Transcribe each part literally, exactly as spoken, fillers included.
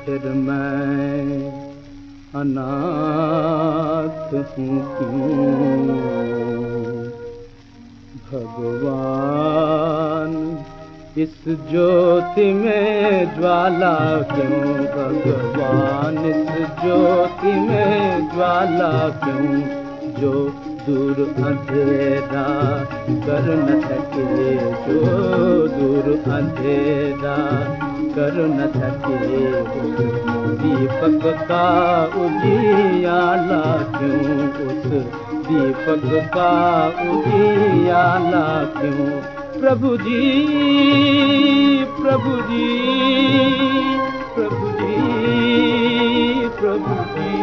फिर मैं अनाथ हूँ क्यों भगवान, इस ज्योति में ज्वाला क्यों भगवान, इस ज्योति में ज्वाला क्यों, जो दूर अंधेरा कर न सके, जो दूर अंधेरा कर न सके, उस दीपक का उजियाला क्यों, उस दीपक का उजियाला क्यों। प्रभु जी प्रभु जी प्रभु जी प्रभु जी।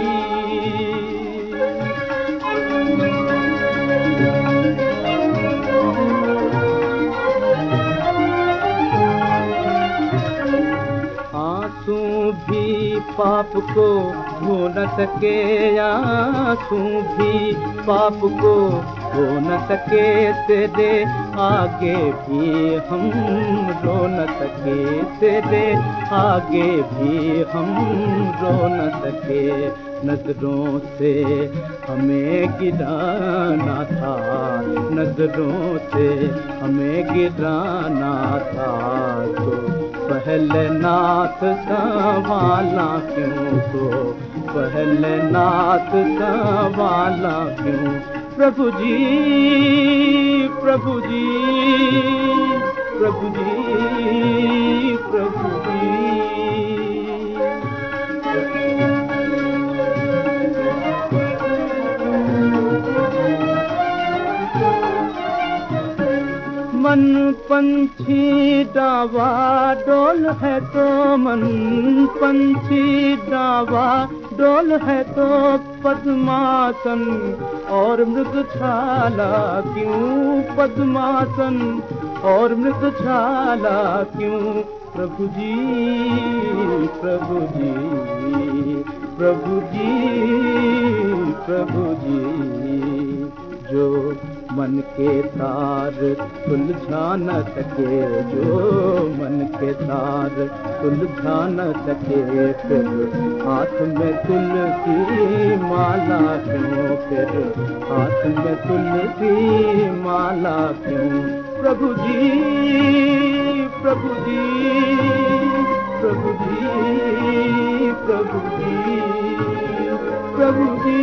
आंसू भी पाप को धो न सके, आंसू भी पाप को हो न सके, तेरे आगे भी हम रो न सके, तेरे आगे भी हम रो न सके। नजरों से हमें गिराना था, नजरों से हमें गिराना था, तो पहले नाथ संभाला क्यों, तो पहले नाथ संभाला क्यों। प्रभु जी प्रभु जी प्रभु जी प्रभु जी। मन पंछी डावा डोल है तो, मन पंछी डावा डोल है तो, पद्मासन और मृगछाला क्यों, पद्मासन और मृगछाला क्यों। प्रभु जी प्रभु जी प्रभु जी प्रभु जी। जो मन के तार सुलझा न सके, जो मन के तार सुलझा न सके, फिर हाथ में तुलसी माला क्यों, फिर हाथ में तुलसी माला क्यों। प्रभु जी प्रभु जी प्रभु जी प्रभु जी प्रभु जी।